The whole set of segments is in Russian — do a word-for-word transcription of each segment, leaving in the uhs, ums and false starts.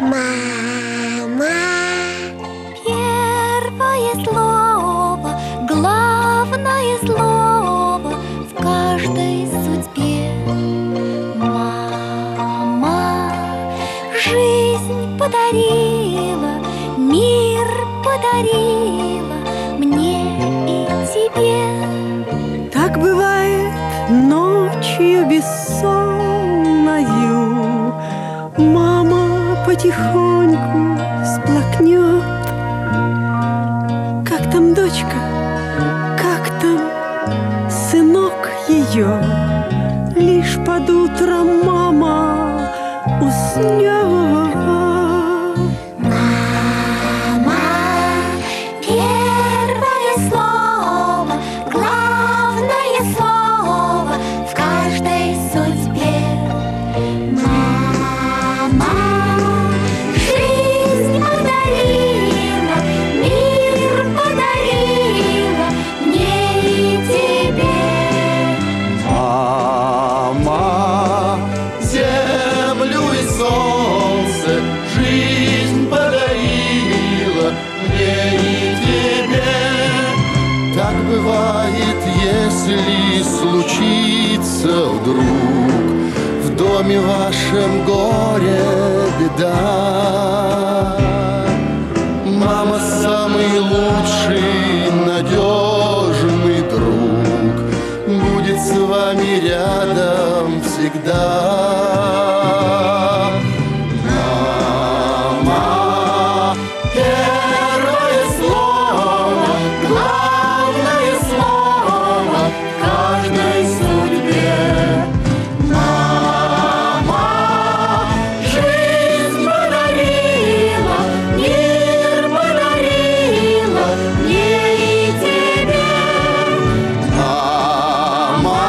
Мама. Первое слово, главное слово в каждой судьбе. Мама жизнь подарила, мир подарила мне и тебе. Так бывает ночью бессонною, мама потихоньку сплакнет. Как там дочка, как там сынок ее, лишь под утро мама уснет. Мама, первое слово, главное слово в каждой судьбе. Мама жизнь подарила, мир подарила мне и тебе. Мама землю и солнце, жизнь подарила мне и тебе. Так бывает, если случится вдруг в доме вашем горе, беда. Мама самый лучший, надежный друг, будет с вами рядом всегда. Мама, первое слово, главное слово в каждой судьбе. Мама жизнь подарила, мир подарила мне и тебе. Мама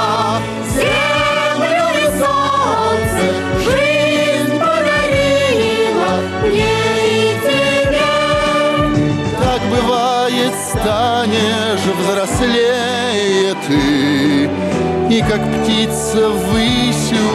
землю и солнце, жизнь подарила мне и тебе. Так бывает, станешь взрослее ты, и как птица ввысь